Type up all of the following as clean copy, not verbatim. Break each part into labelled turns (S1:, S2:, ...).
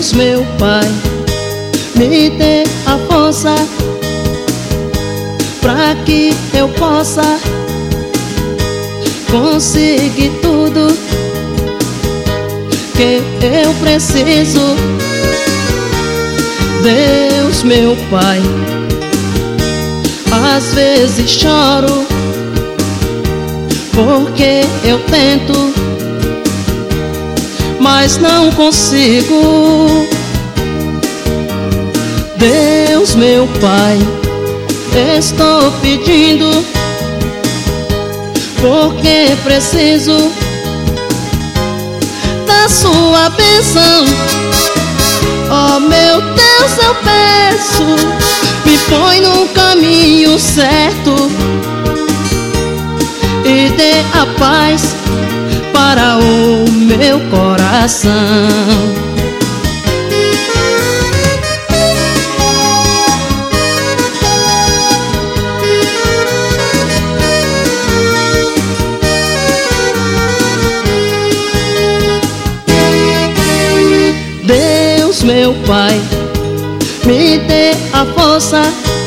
S1: Deus, meu Pai, me dê a força pra que eu possa conseguir tudo que eu preciso. Deus, meu Pai, às vezes choro porque eu tento, mas não consigo. Deus, meu Pai, estou pedindo porque preciso da sua bênção. Oh, meu Deus, eu peço, me põe no caminho certo e dê a paz para o meu coração. Deus, meu Pai, me dê a força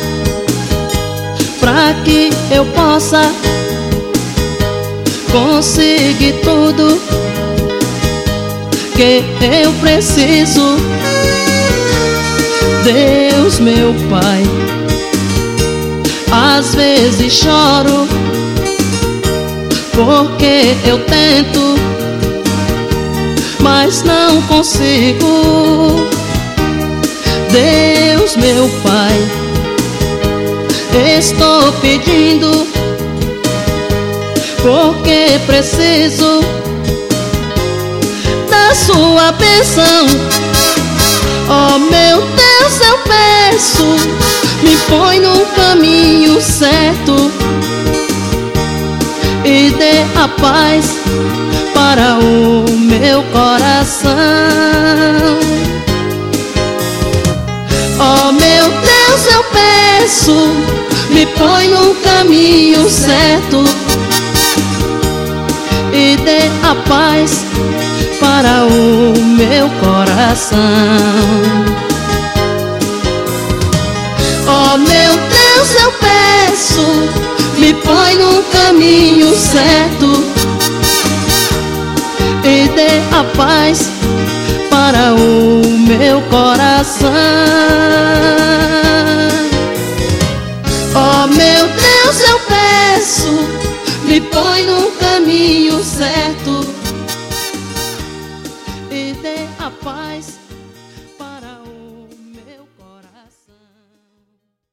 S1: pra que eu possa conseguir tudo que eu preciso. Deus, meu Pai, às vezes choro porque eu tento, mas não consigo. Deus, meu Pai, estou pedindo porque preciso da sua bênção. Oh, meu Deus, eu peço, me põe no caminho certo e dê a paz para o meu coração. Oh, meu Deus, eu peço, me põe no caminho certo e dê a paz para o meu coração. Oh, meu Deus, eu peço, me põe no caminho certo e dê a paz para o meu coração. Oh, meu Deus, eu peço, me põe no caminho certo e dê a paz